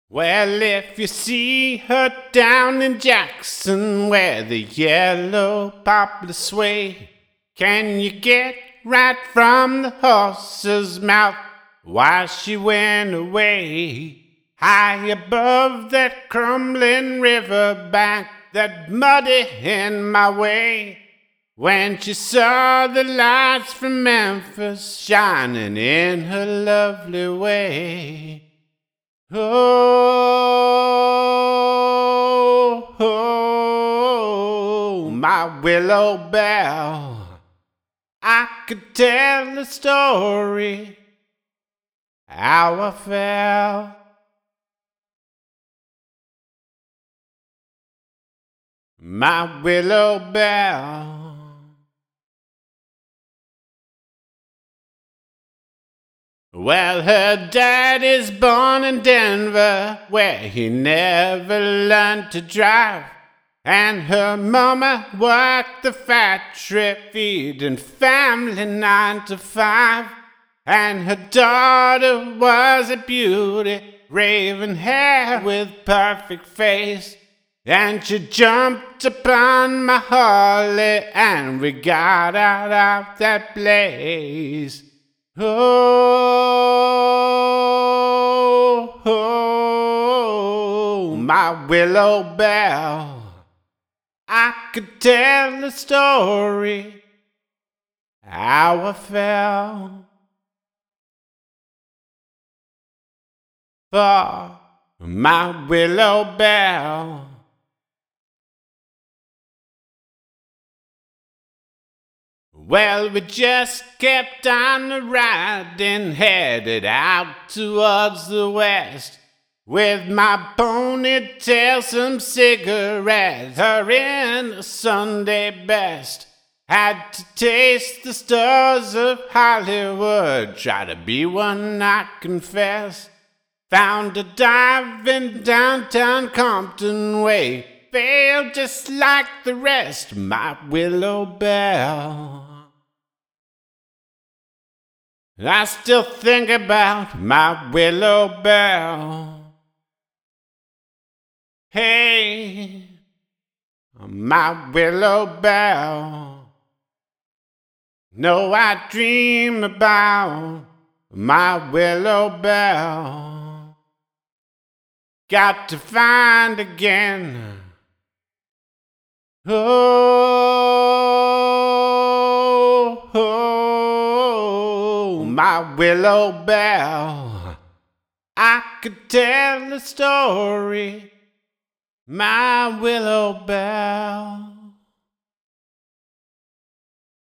Well, if you see her down in Jackson where the yellow poplars sway, can you get right from the horse's mouth why she went away? High above that crumbling river bank, that muddy in my way, when she saw the lights from Memphis shining in her lovely way. Oh, oh, my willow bell, I could tell the story how I felt. My willow bell. Well, her daddy's born in Denver, where he never learned to drive, and her mama worked the factory feeding family 9 to 5, and her daughter was a beauty, raven hair with perfect face, and she jumped upon my Harley and we got out of that place. Oh, oh, my willow bell, I could tell the story how I felt. For my willow bell. Well, we just kept on riding, headed out towards the west, with my ponytail, some cigarettes, her in a Sunday best. Had to taste the stars of Hollywood, try to be one, I confess. Found a dive in downtown Compton Way, failed just like the rest, my willow bell. I still think about my willow bell. Hey, my willow bell. No, I dream about my willow bell. Got to find again. Oh, oh, my willow bell. I could tell the story, my willow bell.